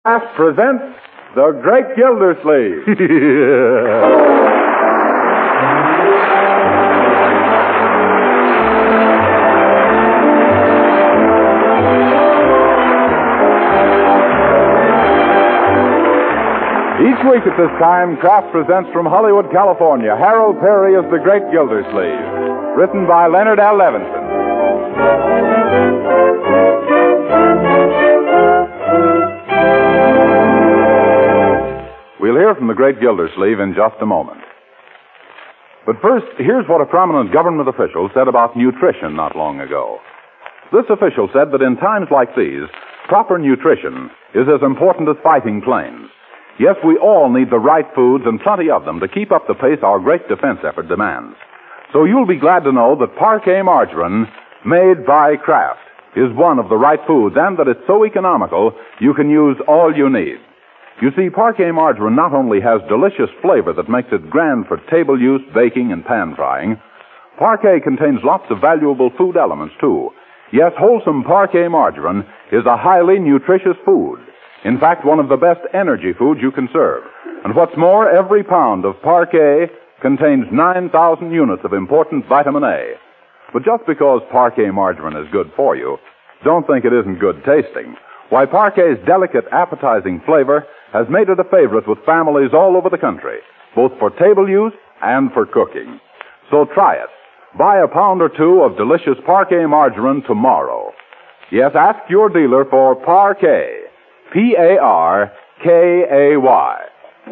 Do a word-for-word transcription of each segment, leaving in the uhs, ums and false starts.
presents The Great Gildersleeve. Each week at this time, Kraft presents from Hollywood, California, Harold Perry as The Great Gildersleeve, written by Leonard L. Levinson. We'll hear from the great Gildersleeve in just a moment. But first, here's what a prominent government official said about nutrition not long ago. This official said that in times like these, proper nutrition is as important as fighting planes. Yes, we all need the right foods and plenty of them to keep up the pace our great defense effort demands. So you'll be glad to know that Parquet margarine, made by Kraft, is one of the right foods, and that it's so economical you can use all you need. You see, Parquet margarine not only has delicious flavor that makes it grand for table use, baking, and pan frying, Parquet contains lots of valuable food elements, too. Yes, wholesome Parquet margarine is a highly nutritious food. In fact, one of the best energy foods you can serve. And what's more, every pound of Parquet contains nine thousand units of important vitamin A. But just because Parquet margarine is good for you, don't think it isn't good tasting. Why, Parquet's delicate, appetizing flavor has made it a favorite with families all over the country, both for table use and for cooking. So try it. Buy a pound or two of delicious Parquet margarine tomorrow. Yes, ask your dealer for Parquet. P A R K A Y.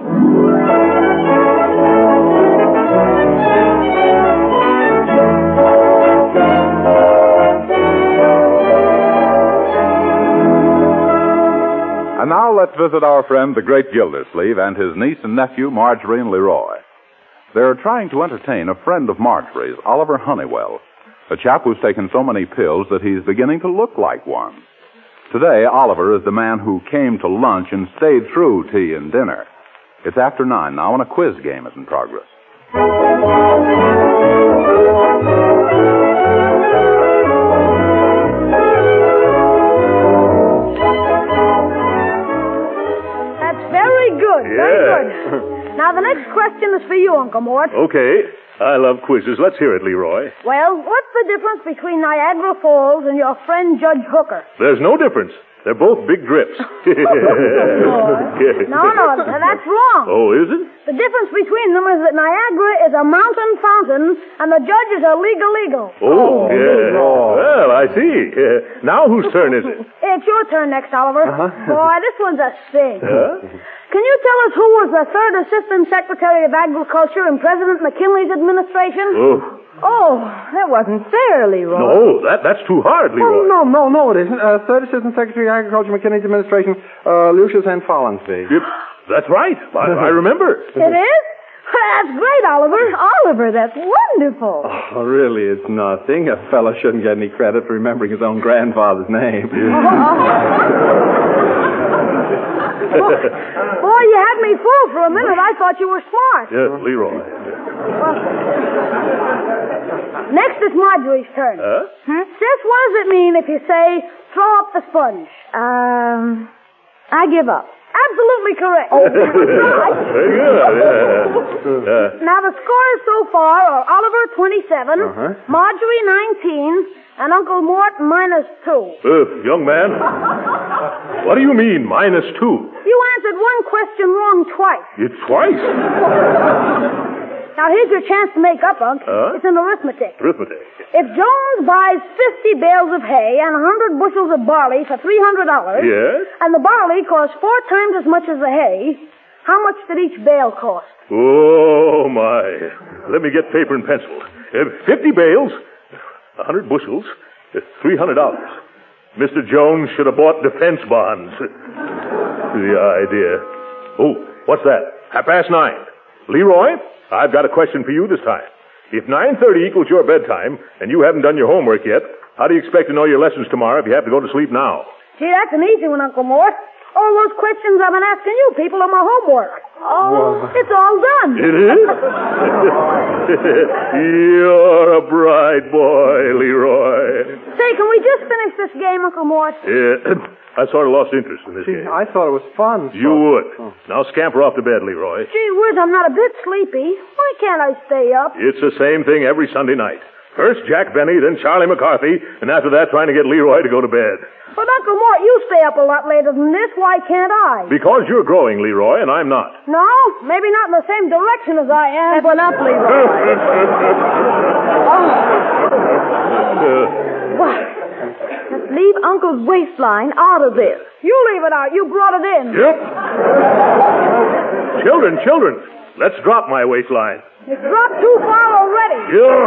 And now let's visit our friend, the great Gildersleeve, and his niece and nephew, Marjorie and Leroy. They're trying to entertain a friend of Marjorie's, Oliver Honeywell, a chap who's taken so many pills that he's beginning to look like one. Today, Oliver is the man who came to lunch and stayed through tea and dinner. It's after nine now, and a quiz game is in progress. Good, very good. Now, the next question is for you, Uncle Mort. Okay. I love quizzes. Let's hear it, Leroy. Well, what's the difference between Niagara Falls and your friend Judge Hooker? There's no difference. They're both big drips. No, no, that's wrong. Oh, is it? The difference between them is that Niagara is a mountain fountain and the Judge is a legal eagle. Oh, oh yeah. Well, I see. Uh, now whose turn is it? It's your turn next, Oliver. Uh-huh. Boy, this one's a sting. Huh? Can you tell us who was the third Assistant Secretary of Agriculture in President McKinley's administration? Oh. Oh, that wasn't fair, Leroy. No, that, that's too hard, Leroy. Oh, no, no, no, it isn't. Uh, Third Assistant Secretary of Agriculture, McKinley's administration, uh, Lucius N. Follansbee. Yep, that's right. I, I remember. It is? That's great, Oliver. Oliver, that's wonderful. Oh, really, it's nothing. A fellow shouldn't get any credit for remembering his own grandfather's name. Boy, you had me fooled for a minute. I thought you were smart. Yes, Leroy. Well, next is Marjorie's turn. Huh? Hmm? Sis, what does it mean if you say, throw up the sponge? Um, I give up. Absolutely correct. Oh, very good, yeah. Uh, now, the scores so far are Oliver, twenty-seven, uh-huh. Marjorie, nineteen, and Uncle Mort, minus two. uh, young man, what do you mean, minus two? You answered one question wrong twice. It's twice? Now, here's your chance to make up, Unc. Huh? It's an arithmetic. Arithmetic. If Jones buys fifty bales of hay and one hundred bushels of barley for three hundred dollars, Yes? and the barley costs four times as much as the hay, how much did each bale cost? Oh, my. Let me get paper and pencil. Uh, fifty bales, one hundred bushels, uh, three hundred dollars. Mister Jones should have bought defense bonds. The idea. Oh, what's that? Half past nine. Leroy, I've got a question for you this time. If nine thirty equals your bedtime, and you haven't done your homework yet, how do you expect to know your lessons tomorrow if you have to go to sleep now? Gee, that's an easy one, Uncle Mort. All those questions I've been asking you people are my homework. Oh, Well- it's all done. It is? You're a bright boy, Leroy. Say, can we just finish this game, Uncle Mort? Yeah, I sort of lost interest in this Gee, game. I thought it was fun. You would. Now scamper off to bed, Leroy. Gee whiz, I'm not a bit sleepy. Why can't I stay up? It's the same thing every Sunday night. First Jack Benny, then Charlie McCarthy, and after that trying to get Leroy to go to bed. But Uncle Mort, you stay up a lot later than this. Why can't I? Because you're growing, Leroy, and I'm not. No, maybe not in the same direction as I am. Step on up, Leroy. What? Let's leave Uncle's waistline out of this. You leave it out. You brought it in. Yep. Children, children, let's drop my waistline. It's dropped too far already. Yeah.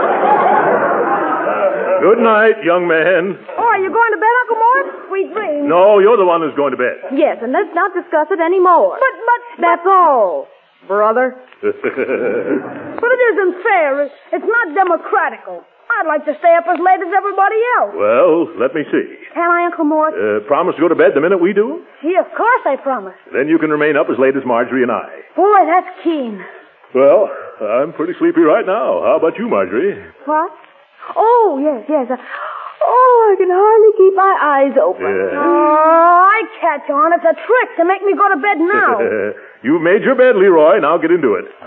Good night, young man. Oh, are you going to bed, Uncle Mort? Sweet dreams. No, you're the one who's going to bed. Yes, and let's not discuss it anymore. But, but, That's all, brother. but it isn't fair. It- It's not democratical. I'd like to stay up as late as everybody else. Well, let me see. Can I, Uncle Mort? Uh, promise to go to bed the minute we do? Gee, of course I promise. Then you can remain up as late as Marjorie and I. Boy, that's keen. Well, I'm pretty sleepy right now. How about you, Marjorie? What? Oh, yes, yes. Uh, Oh, I can hardly keep my eyes open. Yeah. Oh, I catch on. It's a trick to make me go to bed now. You've made your bed, Leroy. Now get into it.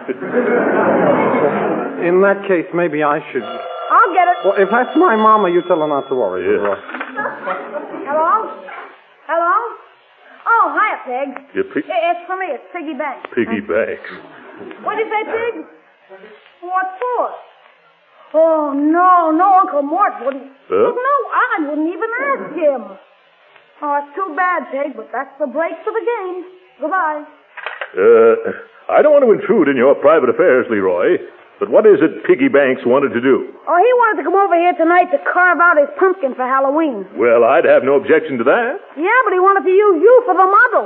In that case, maybe I should... I'll get it. Well, if that's my mama, you tell her not to worry. Yeah. Leroy. Hello? Hello? Oh, hiya, Pig. You pig- I- It's for me. It's Piggy Banks. Piggy banks. What'd you say, Pig? What for? Oh, no, no, Uncle Mort wouldn't. Huh? No, I wouldn't even ask him. Oh, it's too bad, Pig, but that's the break for the game. Goodbye. Uh, I don't want to intrude in your private affairs, Leroy, but what is it Piggy Banks wanted to do? Oh, he wanted to come over here tonight to carve out his pumpkin for Halloween. Well, I'd have no objection to that. Yeah, but he wanted to use you for the model.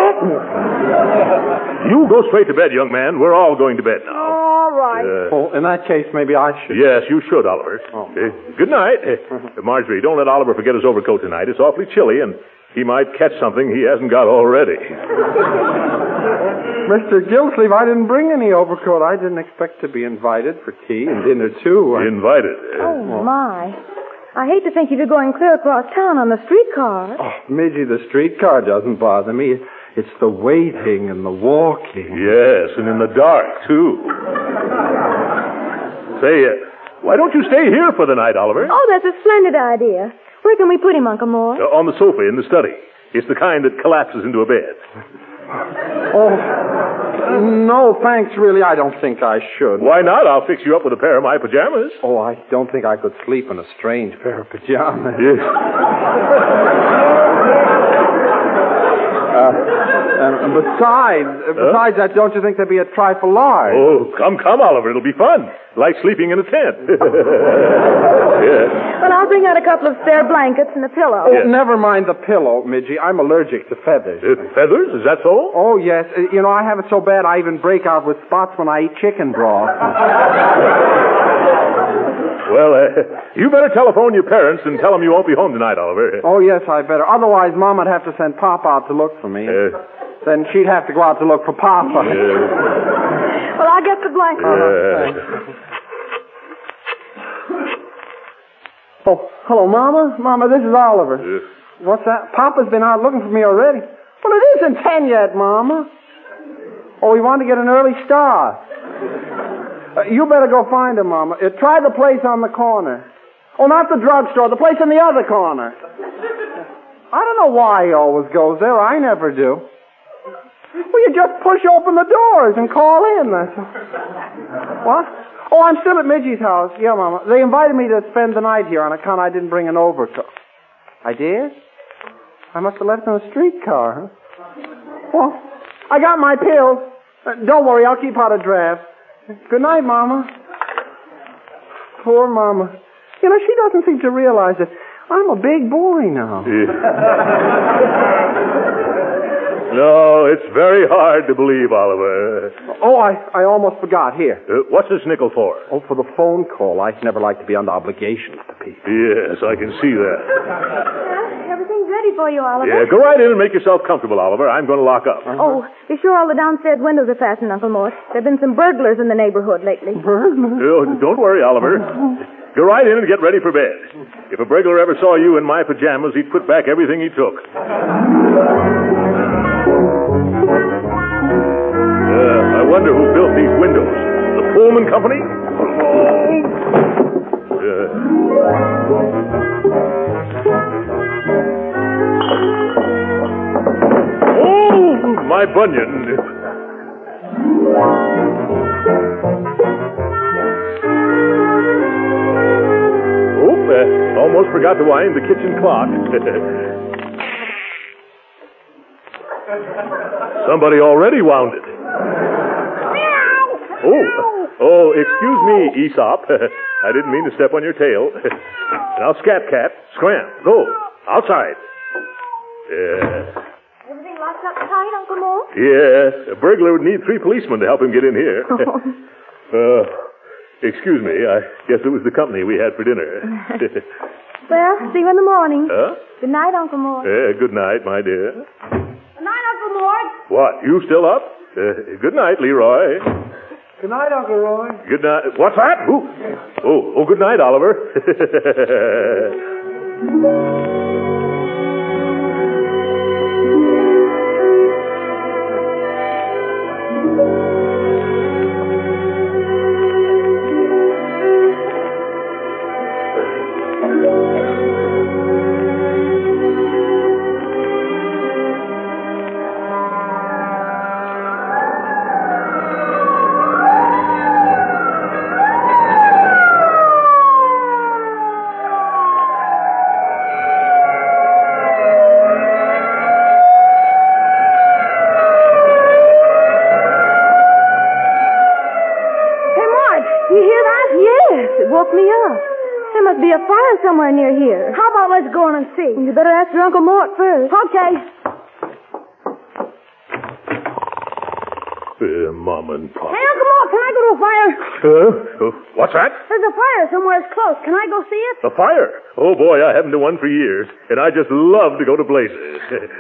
You? You go straight to bed, young man. We're all going to bed now. All right. Uh, Well, in that case, maybe I should... yes, you should, Oliver. Oh. Uh, good night. Uh, Marjorie, don't let Oliver forget his overcoat tonight. It's awfully chilly, and he might catch something he hasn't got already. Mister Gillsleeve, I didn't bring any overcoat. I didn't expect to be invited for tea and dinner, too. I- Invited. Uh, Oh, my. I hate to think you'd be going clear across town on the streetcar. Oh, Midgie, the streetcar doesn't bother me. It's the waiting and the walking. Yes, and in the dark, too. Say, uh, why don't you stay here for the night, Oliver? Oh, that's a splendid idea. Where can we put him, Uncle Mort? Uh, on the sofa in the study. It's the kind that collapses into a bed. Oh, no, thanks, really. I don't think I should. Why not? I'll fix you up with a pair of my pajamas. Oh, I don't think I could sleep in a strange pair of pajamas. Yes. Uh, and besides, besides that, don't you think they'd be a trifle large? Oh, come, come, Oliver. It'll be fun. Like sleeping in a tent. Yeah. Well, I'll bring out a couple of spare blankets and a pillow. Oh, Yes. never mind the pillow, Midgie. I'm allergic to feathers. Uh, feathers? Is that so? Oh, yes. Uh, You know, I have it so bad I even break out with spots when I eat chicken broth. Well, uh, you better telephone your parents and tell them you won't be home tonight, Oliver. Oh, yes, I better. Otherwise, Mom would have to send Pop out to look for me. Uh, Then she'd have to go out to look for Papa. uh, Well, I'll get the blankets. uh, Oh, hello, Mama. Mama, this is Oliver. uh, What's that? Papa's been out looking for me already. Well, it isn't ten yet, Mama. Oh, we want to get an early start. Uh, you better go find him, Mama. Uh, try the place on the corner. Oh, not the drugstore, the place in the other corner. I don't know why he always goes there. I never do. Well, you just push open the doors and call in. That's all. What? Oh, I'm still at Midgie's house. Yeah, Mama. They invited me to spend the night here on account I didn't bring an overcoat. I did? I must have left in a streetcar, huh? Well, I got my pills. Uh, don't worry, I'll keep out a draft. Good night, Mama. Poor Mama. You know, she doesn't seem to realize that I'm a big boy now. No, it's very hard to believe, Oliver. Oh, I, I almost forgot. Here. Uh, what's this nickel for? Oh, for the phone call. I never like to be under obligations to people. Yes, I can see that. Well, everything's ready. ready for you, Oliver. Yeah, go right in and make yourself comfortable, Oliver. I'm going to lock up. Oh, be sure all the downstairs windows are fastened, Uncle Mort. There have been some burglars in the neighborhood lately. Burglar? Oh, don't worry, Oliver. Go right in and get ready for bed. If a burglar ever saw you in my pajamas, he'd put back everything he took. Uh, I wonder who built these windows. The Pullman Company? Uh. Oh, my bunion. Oop, uh, almost forgot to wind the kitchen clock. Somebody already wound it. Oh, oh, excuse me, Aesop. I didn't mean to step on your tail. Now, Scat Cat, scram, go, outside. Yeah. Everything locked up tight, Uncle Mort? Yeah, a burglar would need three policemen to help him get in here. uh, excuse me, I guess it was the company we had for dinner. Well, see you in the morning. Huh? Good night, Uncle Mort. Yeah, good night, my dear. Good night, Uncle Mort. What, you still up? Uh, good night, Leroy. Good night, Uncle Roy. Good night. What's that? Ooh. Oh, oh, good night, Oliver. Woke me up. There must be a fire somewhere near here. How about let's go in and see? You better ask your Uncle Mort first. Okay. Uh, Mom and Pop. Hey, Uncle Mort, can I go to a fire? Huh? Uh, what's that? There's a fire somewhere close. Can I go see it? A fire? Oh, boy, I haven't done one for years, and I just love to go to places.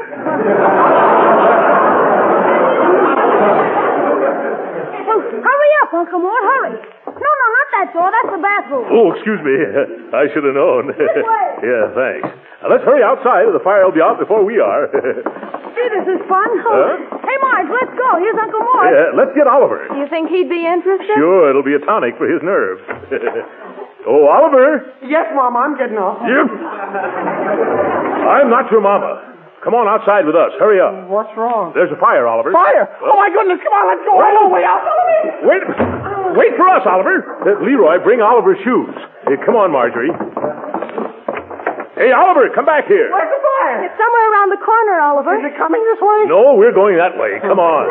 Well, hurry up, Uncle Mort, hurry. No, no, not that door. That's the bathroom. Oh, excuse me. I should have known. This way. Yeah, thanks. Now, let's hurry outside, or the fire will be out before we are. Gee, this is fun. Huh? Hey, Marge, let's go. Here's Uncle Mort. Yeah, let's get Oliver. You think he'd be interested? Sure, it'll be a tonic for his nerves. Oh, Oliver. Yes, Mama, I'm getting off. Yep. I'm not your mama. Come on outside with us. Hurry up. What's wrong? There's a fire, Oliver. Fire! Oh, my goodness, come on, let's go. Right away, out. Wait, wait for us, Oliver. Uh, Leroy, bring Oliver's shoes. Uh, come on, Marjorie. Hey, Oliver, come back here. Where's the fire? It's somewhere around the corner, Oliver. Is it coming this way? No, we're going that way. Come on.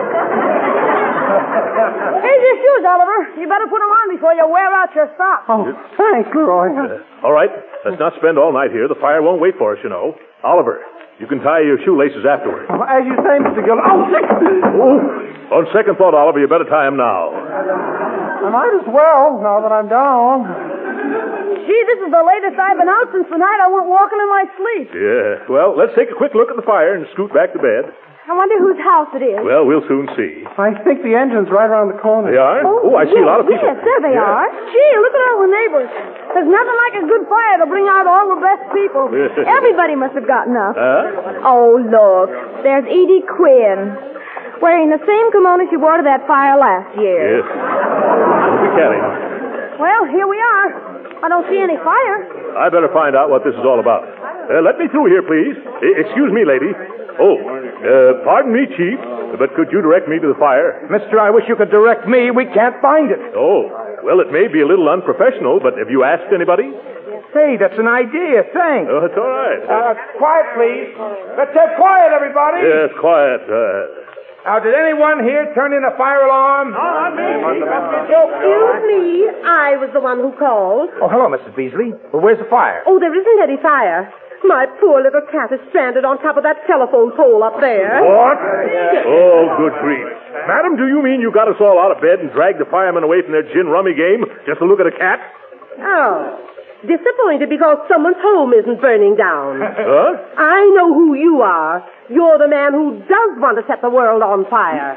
Here's your shoes, Oliver. You better put them on before you wear out your socks. Oh, thanks, Leroy. Uh, all right, let's not spend all night here. The fire won't wait for us, you know. Oliver, you can tie your shoelaces afterward. Oh, as you say, Mister Gill. Oh, Oh, on second thought, Oliver, you better tie him now. I might as well, now that I'm down. Gee, this is the latest I've been out since the night I went walking in my sleep. Yeah, well, let's take a quick look at the fire and scoot back to bed. I wonder whose house it is. Well, we'll soon see. I think the engine's right around the corner. They are? Oh, I see yes, a lot of people. Yes, there they Yeah. are. Gee, look at all the neighbors. There's nothing like a good fire to bring out all the best people. Everybody must have gotten up. Huh? Oh, look. There's Edie Quinn, wearing the same kimono she wore to that fire last year. Yes. We can him. Well, here we are. I don't see any fire. I better find out what this is all about. Uh, let me through here, please. I- excuse me, lady. Oh, uh, pardon me, Chief, but could you direct me to the fire? Mister, I wish you could direct me. We can't find it. Oh, well, it may be a little unprofessional, but have you asked anybody? Say, that's an idea. Thanks. Oh, it's all right. Uh, quiet, please. Let's have quiet, everybody. yes, quiet. Uh, Now, did anyone here turn in a fire alarm? not me. Excuse me. I was the one who called. Oh, hello, Missus Beasley. Well, where's the fire? Oh, there isn't any fire. My poor little cat is stranded on top of that telephone pole up there. What? Oh, good grief. Madam, do you mean you got us all out of bed and dragged the firemen away from their gin rummy game just to look at a cat? Oh. Disappointed because someone's home isn't burning down. Huh? I know who you are. You're the man who does want to set the world on fire.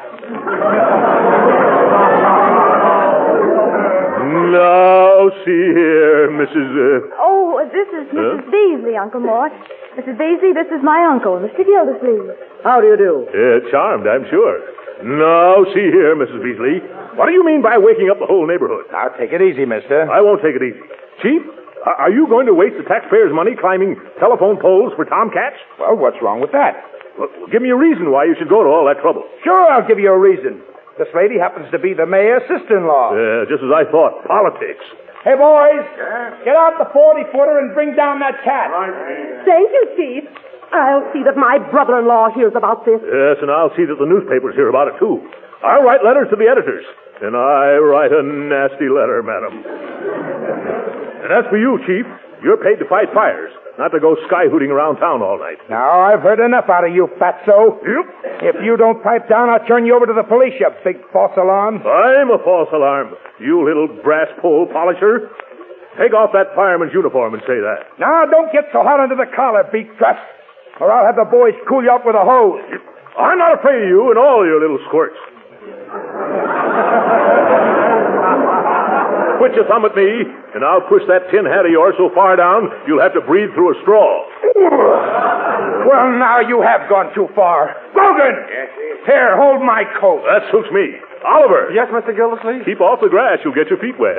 Now, see here, Missus Uh... Oh, this is Missus Huh? Beasley, Uncle Mort. Missus Beasley, this is my uncle, Mister Gildersleeve. How do you do? Uh, charmed, I'm sure. Now, see here, Missus Beasley. What do you mean by waking up the whole neighborhood? Now, take it easy, mister. I won't take it easy. Chief, are are you going to waste the taxpayers' money climbing telephone poles for tomcats? Well, what's wrong with that? Well, give me a reason why you should go to all that trouble. Sure, I'll give you a reason. This lady happens to be the mayor's sister-in-law. Uh, just as I thought. Politics. Hey, boys, get out the forty-footer and bring down that cat. Thank you, Chief. I'll see that my brother-in-law hears about this. Yes, and I'll see that the newspapers hear about it, too. I'll write letters to the editors. And I write a nasty letter, madam. And as for you, Chief, you're paid to fight fires, not to go sky-hooting around town all night. Now, I've heard enough out of you, fatso. Yep. If you don't pipe down, I'll turn you over to the police, you big false alarm. I'm a false alarm, you little brass pole polisher. Take off that fireman's uniform and say that. Now, don't get so hot under the collar, beak trust, or I'll have the boys cool you up with a hose. I'm not afraid of you and all your little squirts. Put your thumb at me, and I'll push that tin hat of yours so far down you'll have to breathe through a straw. Well, now you have gone too far. Grogan! Here, hold my coat. That suits me. Oliver! Yes, Mister Gildersleeve? Keep off the grass. You'll get your feet wet.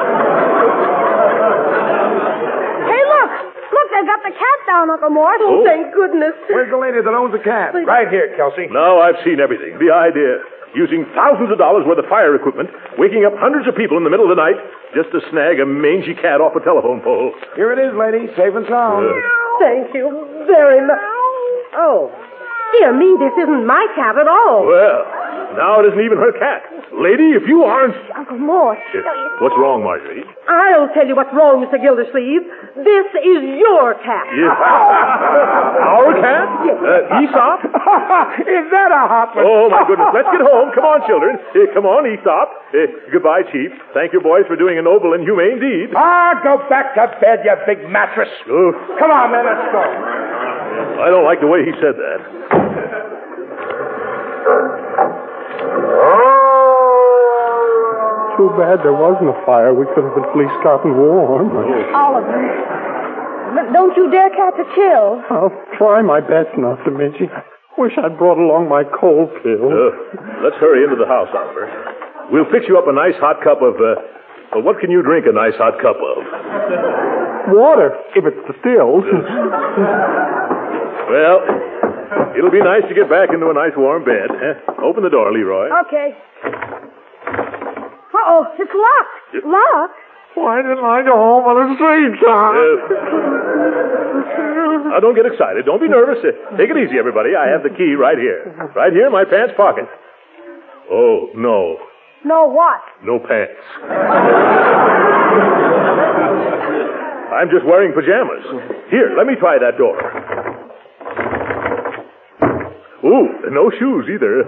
Hey, look! Look, they've got the cat down, Uncle Mort. Oh, thank goodness. Where's the lady that owns the cat? Right here, Kelsey. Now I've seen everything. The idea. Using thousands of dollars worth of fire equipment, waking up hundreds of people in the middle of the night just to snag a mangy cat off a telephone pole. Here it is, lady, safe and sound. Uh, Thank you very much. Oh, dear me, this isn't my cat at all. well, now it isn't even her cat. Lady, if you aren't... Uncle Mort. Uh, what's wrong, Marjorie? I'll tell you what's wrong, Mister Gildersleeve. This is your cat. Yes. Our cat? Uh, Aesop? Is that a hot one? Oh, my goodness. Let's get home. Come on, children. Uh, come on, Aesop. Uh, goodbye, Chief. Thank you, boys, for doing a noble and humane deed. Ah, go back to bed, you big mattress. Oh, Come on, then, let's go. I don't like the way he said that. Too bad there wasn't a fire. We could have at least gotten warm. Oliver. But don't you dare catch a chill. I'll try my best not to, Midgie. Wish I'd brought along my cold pill. Uh, let's hurry into the house, Oliver. We'll fix you up a nice hot cup of, uh, well, what can you drink a nice hot cup of? Water, if it's distilled. Well, it'll be nice to get back into a nice warm bed. Eh? Open the door, Leroy. Okay. Uh-oh, it's locked. Locked? Why didn't I go home on the street, Tom? Uh, now, don't get excited. Don't be nervous. Uh, take it easy, everybody. I have the key right here. Right here in my pants pocket. Oh, no. No what? No pants. I'm just wearing pajamas. Here, let me try that door. Ooh, no shoes either.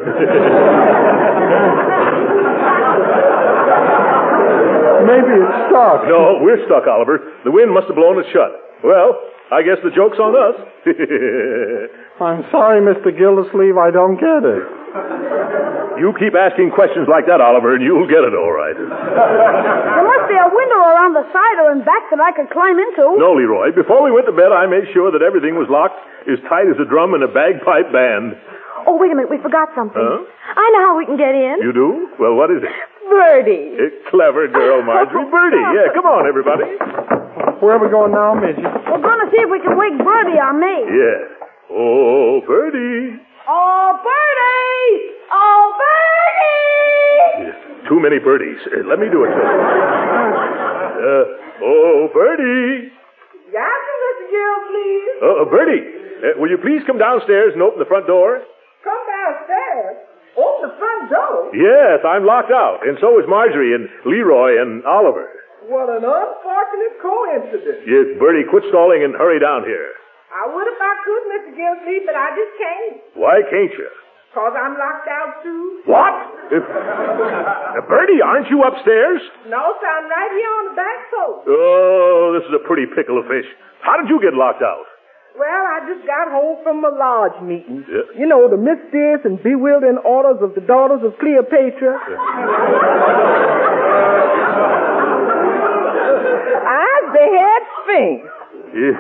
Maybe it's stuck. No, we're stuck, Oliver. The wind must have blown it shut. Well, I guess the joke's on us. I'm sorry, Mister Gildersleeve, I don't get it. You keep asking questions like that, Oliver, and you'll get it all right. There must be a window around the side or in back that I could climb into. No, Leroy. Before we went to bed, I made sure that everything was locked as tight as a drum in a bagpipe band. Oh, wait a minute. We forgot something. Huh? I know how we can get in. You do? Well, what is it? Birdie. A clever girl, Marjorie. Birdie. Yeah, come on, everybody. Where are we going now, Midgie? We're going to see if we can wake Birdie on me. Yeah. Oh, Birdie. Oh, Birdie! Oh, Birdie! Yeah, too many birdies. Uh, let me do it. Uh, oh, Birdie. Yes, Mister Gildersleeve. Uh, uh, Birdie, uh, will you please come downstairs and open the front door? Come downstairs. Open the front door. Yes, I'm locked out, and so is Marjorie and Leroy and Oliver. What an unfortunate coincidence. Yes, Birdie, quit stalling and hurry down here. I would if I could, Mister Gildersleeve, but I just can't. Why can't you? Cause I'm locked out, too? What? If, uh, Bertie, aren't you upstairs? No, sir, I'm right here on the back porch. Oh, this is a pretty pickle of fish. How did you get locked out? Well, I just got home from a lodge meeting. Yeah. You know, the mysterious and bewildering orders of the daughters of Cleopatra. I'm the head Sphinx. Yeah.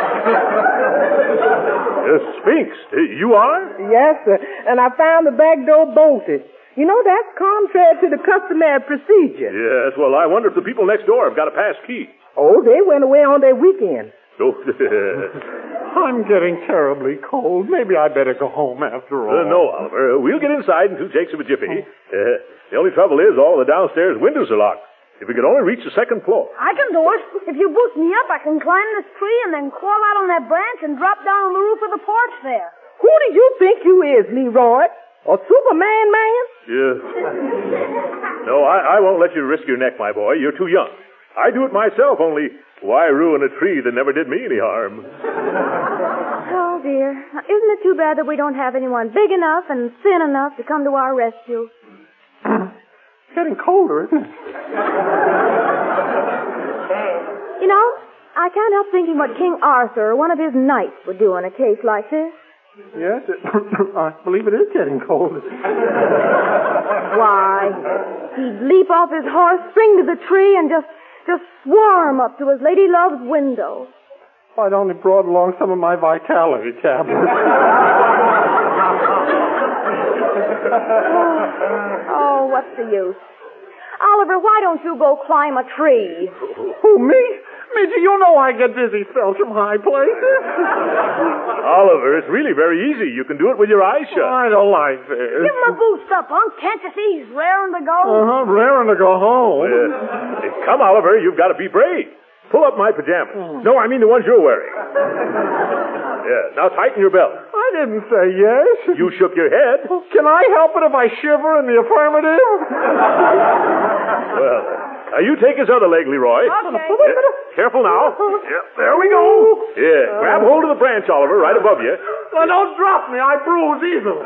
The Sphinx? You are? Yes, sir. And I found the back door bolted. You know, that's contrary to the customary procedure. Yes, well, I wonder if the people next door have got a pass key. Oh, they went away on their weekend. Oh, I'm getting terribly cold. Maybe I better go home after all. Uh, no, Oliver. We'll get inside in two takes of a jiffy. Uh, the only trouble is all the downstairs windows are locked. If we could only reach the second floor. I can do it. If you boost me up, I can climb this tree and then crawl out on that branch and drop down on the roof of the porch there. Who do you think you is, Leroy? A Superman man? Yeah. No, I, I won't let you risk your neck, my boy. You're too young. I do it myself, only why ruin a tree that never did me any harm? Oh, dear. Isn't it too bad that we don't have anyone big enough and thin enough to come to our rescue? It's getting colder, isn't it? You know, I can't help thinking what King Arthur or one of his knights would do in a case like this. Yes, it, I believe it is getting colder. Why, he'd leap off his horse, spring to the tree, and just, just swarm up to his lady love's window. I'd only brought along some of my vitality tablets. Oh, what's the use? Oliver, why don't you go climb a tree? Who, me? Midget, you know I get dizzy spells from high places. Oliver, it's really very easy. You can do it with your eyes shut. I don't like this. Give him a boost up, Unc. Can't you see he's raring to go? Uh-huh, raring to go home. Uh, come, Oliver, you've got to be brave. Pull up my pajamas. Oh. No, I mean the ones you're wearing. Yeah, now tighten your belt. I didn't say yes. You shook your head. Can I help it if I shiver in the affirmative? Well, now you take his other leg, Leroy. Okay. Yeah, careful now. Yeah, there we go. Yeah, grab hold of the branch, Oliver, right above you. Well, don't drop me. I bruise easily.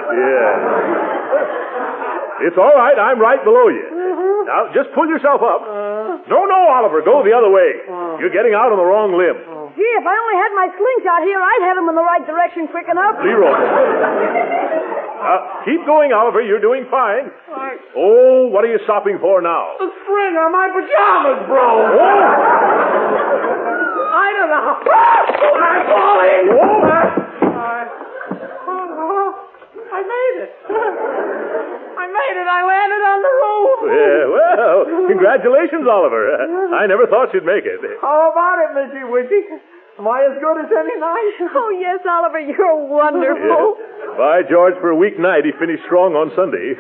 Yeah. It's all right. I'm right below you. Mm-hmm. Now, just pull yourself up. Uh, No, no, Oliver. Go the other way. Uh. You're getting out on the wrong limb. Gee, if I only had my slingshot here, I'd have him in the right direction quick enough. Leroy. Uh, keep going, Oliver. You're doing fine. I, Oh, what are you stopping for now? the string on my pajamas broke. Oh! I don't know. I'm falling. Oh! I, oh, I made it. I made it. I landed on the roof. Yeah, well, congratulations, Oliver. I never thought you'd make it. How about it, Missy Witchy? Am I as good as any night? Oh, yes, Oliver, you're wonderful. Yeah. By George, for a weeknight, he finished strong on Sunday.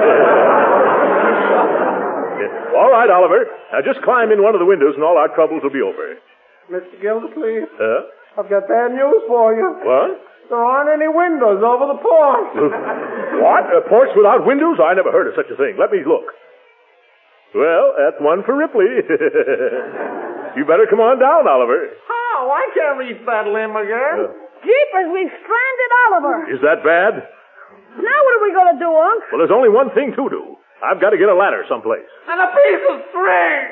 Yeah. All right, Oliver. Now just climb in one of the windows and all our troubles will be over. Mister Gildersleeve, Huh? I've got bad news for you. What? There aren't any windows over the porch. What? A porch without windows? I never heard of such a thing. Let me look. Well, that's one for Ripley. You better come on down, Oliver. How? I can't reach that limb again. Uh, Jeepers, we've stranded Oliver. Is that bad? Now what are we going to do, Unc? Well, there's only one thing to do. I've got to get a ladder someplace. And a piece of string.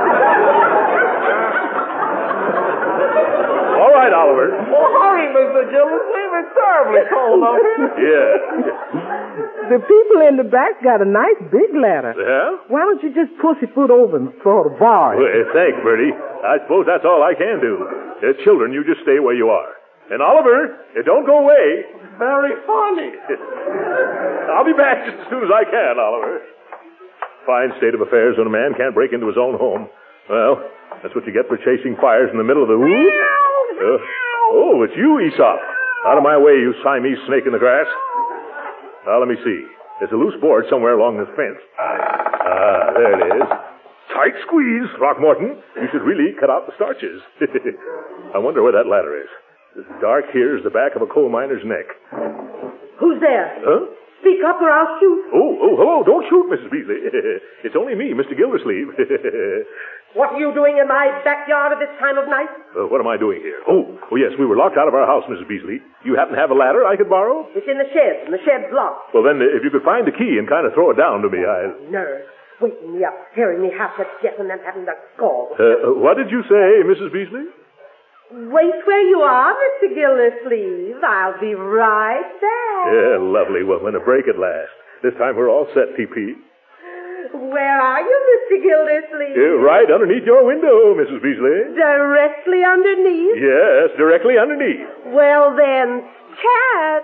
All right, Oliver. Oh, hurry, Mister Gildersleeve. It's terribly cold up here. Yeah. The people in the back got a nice big ladder. Yeah? Why don't you just push your foot over and throw the bar? Well, thanks, Bertie. I suppose that's all I can do. Uh, children, you just stay where you are. And Oliver, uh, don't go away. Very funny. I'll be back just as soon as I can, Oliver. Fine state of affairs when a man can't break into his own home. Well, that's what you get for chasing fires in the middle of the woods. Uh, oh, it's you, Aesop. Out of my way, you Siamese snake in the grass. Now, let me see. There's a loose board somewhere along this fence. Ah, there it is. Tight squeeze, Throckmorton. You should really cut out the starches. I wonder where that ladder is. This dark here is the back of a coal miner's neck. Who's there? Huh? Speak speak up or I'll shoot. Oh, oh, hello. Don't shoot, Missus Beasley. It's only me, Mister Gildersleeve. What are you doing in my backyard at this time of night? Uh, what am I doing here? Oh, oh, yes, we were locked out of our house, Missus Beasley. You happen to have a ladder I could borrow? It's in the shed, and the shed's locked. Well, then, if you could find the key and kind of throw it down to me, I... Nerves. Waking me up, scaring me half to death, and then having to scold. Uh, what did you say, Missus Beasley? Wait where you are, Mister Gildersleeve. I'll be right back. Yeah, lovely woman. A break at last. This time we're all set, P P. Where are you, Mister Gildersleeve? Yeah, right underneath your window, Missus Beasley. Directly underneath? Yes, directly underneath. Well, then, chat.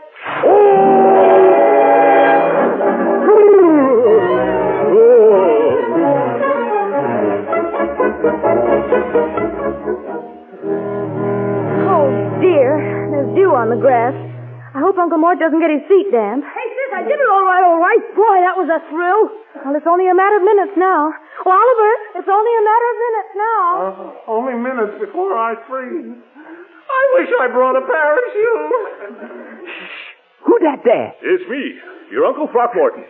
Oh, dear. There's dew on the grass. I hope Uncle Mort doesn't get his feet damp. Hey, sis, I did it all right, all right. Boy, that was a thrill. Well, it's only a matter of minutes now. Oh, Oliver, it's only a matter of minutes now. Uh, only minutes before I freeze. I wish I brought a parachute. Who that there? It's me, your Uncle Throckmorton.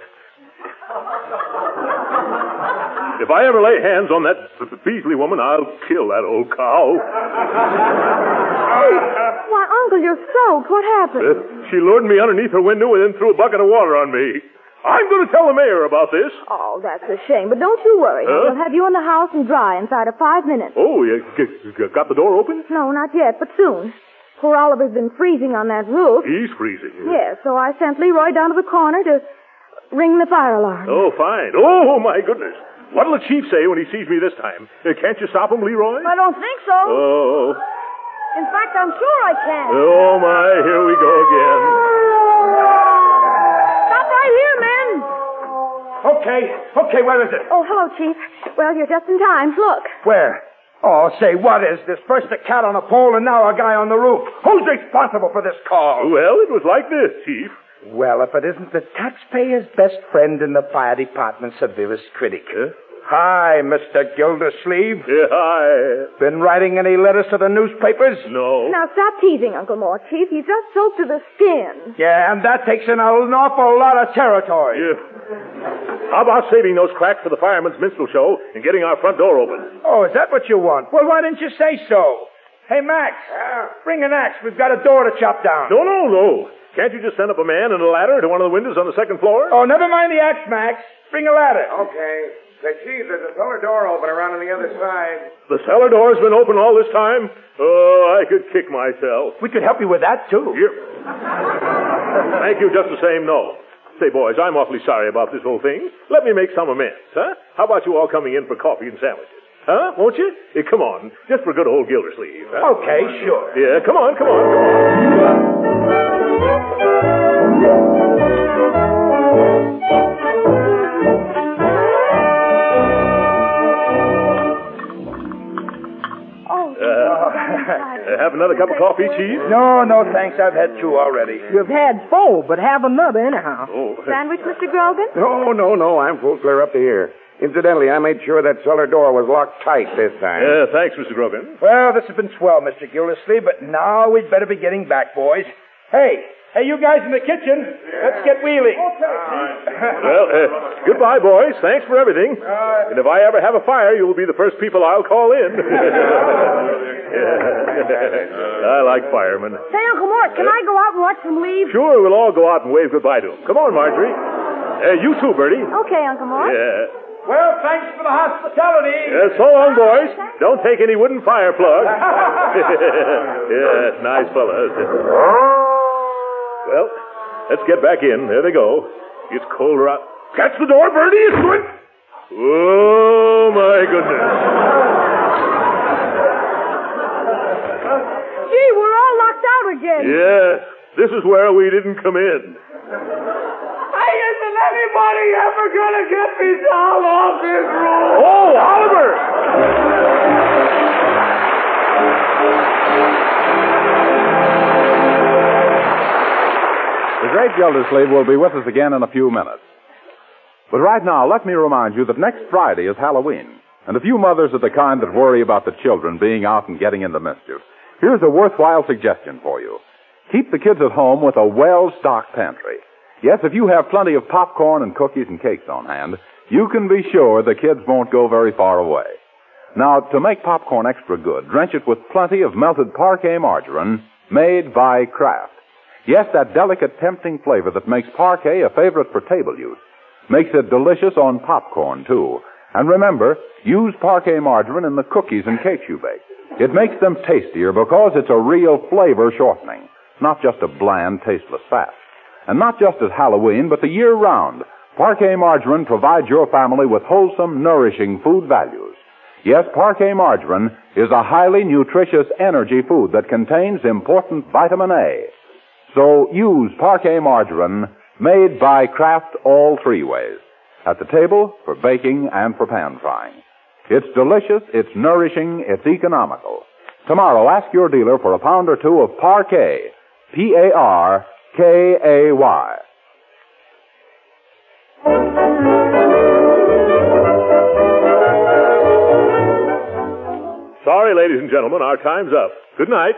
If I ever lay hands on that Beasley woman, I'll kill that old cow. Why, Uncle, you're soaked. What happened? Uh, she lured me underneath her window and then threw a bucket of water on me. I'm going to tell the mayor about this. Oh, that's a shame. But don't you worry. Huh? We'll have you in the house and dry inside of five minutes. Oh, you g- g- got the door open? No, not yet, but soon. Poor Oliver's been freezing on that roof. He's freezing. Yes, so I sent Leroy down to the corner to ring the fire alarm. Oh, fine. Oh, my goodness. What'll the chief say when he sees me this time? Uh, can't you stop him, Leroy? I don't think so. Oh. In fact, I'm sure I can. Oh, my. Here we go again. Stop right here, men. Okay, okay, where is it? Oh, hello, Chief. Well, you're just in time. Look. Where? Oh, say, what is this? First a cat on a pole and now a guy on the roof. Who's responsible for this call? Well, it was like this, Chief. Well, if it isn't the taxpayer's best friend and the fire department's severest critic. Huh? Hi, Mister Gildersleeve. Yeah, hi. Been writing any letters to the newspapers? No. Now, stop teasing, Uncle Mort, Chief. He's just soaked to the skin. Yeah, and that takes in an awful lot of territory. Yeah. How about saving those cracks for the fireman's minstrel show and getting our front door open? Oh, is that what you want? Well, why didn't you say so? Hey, Max, bring an axe. We've got a door to chop down. No, no, no. Can't you just send up a man and a ladder to one of the windows on the second floor? Oh, never mind the axe, Max. Bring a ladder. Okay. Say, Chief, there's a cellar door open around on the other side. The cellar door's been open all this time? Oh, I could kick myself. We could help you with that, too. Yep. Thank you just the same, no. Say, boys, I'm awfully sorry about this whole thing. Let me make some amends, huh? How about you all coming in for coffee and sandwiches? Huh? Won't you? Eh, come on. Just for good old Gildersleeve. Huh? Okay, sure. Yeah, come on, come on, come Oh, Uh, have another cup of coffee, Chief? No, no, thanks. I've had two already. You've had four, but have another anyhow. Oh. Sandwich, Mister Grogan? No, no, no. I'm full clear up to here. Incidentally, I made sure that cellar door was locked tight this time. Yeah, thanks, Mister Grogan. Well, this has been swell, Mister Gildersleeve, but now we'd better be getting back, boys. Hey, hey, you guys in the kitchen, let's get wheeling. Well, uh, goodbye, boys. Thanks for everything. And if I ever have a fire, you'll be the first people I'll call in. I like firemen. Say, Uncle Mort, can I go out and watch them leave? Sure, we'll all go out and wave goodbye to them. Come on, Marjorie. Uh, you too, Bertie. Okay, Uncle Mort. Yeah. Well, thanks for the hospitality. Uh, so long, boys. Don't take any wooden fire plug. Yeah, nice fellas. Well, let's get back in. There they go. It's colder out. Catch the door, Bertie. It's going. Oh, my goodness. Gee, we're all locked out again. Yes, this is where we didn't come in. Hey, isn't anybody ever gonna get me down off this roof? Oh, Oliver! The great Gildersleeve will be with us again in a few minutes. But right now, let me remind you that next Friday is Halloween. And if you mothers are the kind that worry about the children being out and getting into mischief, here's a worthwhile suggestion for you. Keep the kids at home with a well-stocked pantry. Yes, if you have plenty of popcorn and cookies and cakes on hand, you can be sure the kids won't go very far away. Now, to make popcorn extra good, drench it with plenty of melted Parquet margarine made by Kraft. Yes, that delicate, tempting flavor that makes Parquet a favorite for table use makes it delicious on popcorn, too. And remember, use Parquet margarine in the cookies and cakes you bake. It makes them tastier because it's a real flavor shortening, not just a bland, tasteless fat. And not just at Halloween, but the year round, Parquet margarine provides your family with wholesome, nourishing food values. Yes, Parquet margarine is a highly nutritious energy food that contains important vitamin A. So use Parquet margarine made by Kraft all three ways. At the table, for baking, and for pan frying. It's delicious, it's nourishing, it's economical. Tomorrow, ask your dealer for a pound or two of Parquet. P A R K A Y. Sorry, ladies and gentlemen, our time's up. Good night.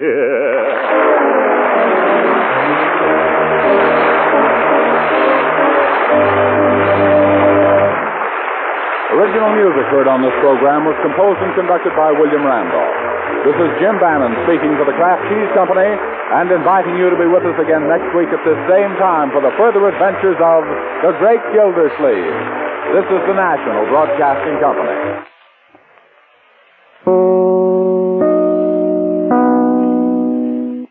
Original music heard on this program was composed and conducted by William Randolph. This is Jim Bannon speaking for the Kraft Cheese Company and inviting you to be with us again next week at this same time for the further adventures of the Great Gildersleeve. This is the National Broadcasting Company.